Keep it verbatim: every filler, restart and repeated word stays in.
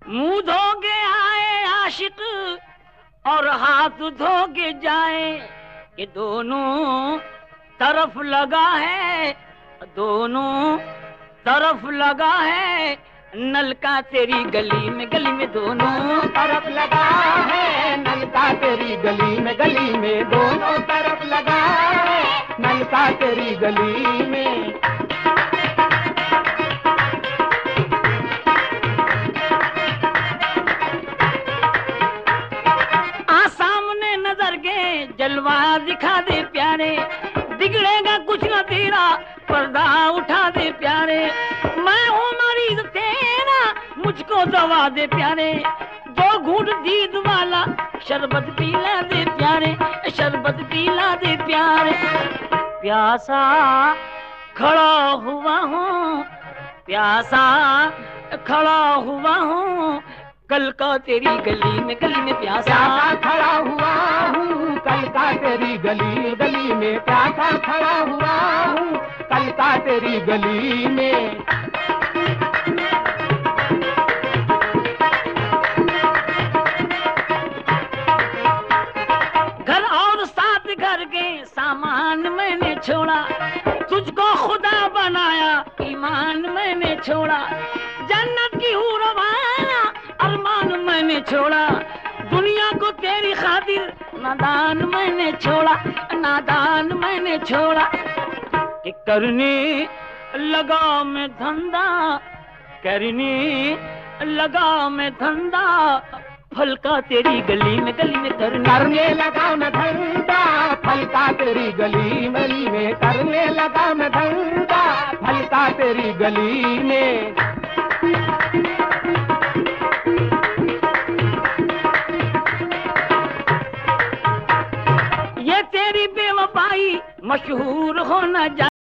मुंह धो के आए आशिक और हाथ धो के जाए, कि दोनों तरफ लगा है, दोनों तरफ लगा है नलका तेरी गली में, गली में दोनों तरफ लगा है नलका तेरी गली में, गली में दोनों तरफ लगा है नलका तेरी गली में। आ सामने नजर के जलवा दिखा दे प्यारे, बिगड़ेगा कुछ न तेरा पर्दा उठा दे प्यारे। मैं हूँ मरीज तेरा मुझको दवा दे प्यारे, दो घूंट दीद वाला शरबत पीला दे प्यारे, शरबत पीला दे प्यारे। प्यासा खड़ा हुआ हूँ, प्यासा खड़ा हुआ हूँ कल का तेरी गली में, गली में प्यासा खड़ा हुआ हूँ कल का तेरी गली, गली में प्यासा खड़ा हुआ हूँ कल का तेरी गली में। घर और साथ घर के सामान मैंने छोड़ा, तुझको खुदा बनाया ईमान मैंने छोड़ा, जन्नत की हूर वाला अरमान मैंने छोड़ा, दुनिया को तेरी खातिर नादान मैंने छोड़ा, नादान मैंने छोड़ा। कि करने लगा मैं धंधा, करने लगा मैं धंधा फल का तेरी गली में, गली में करने करने लगा मैं धंधा फल का तेरी गली, गली में करने लगा मैं धंधा फल का तेरी गली में। ये तेरी बेवफाई मशहूर होना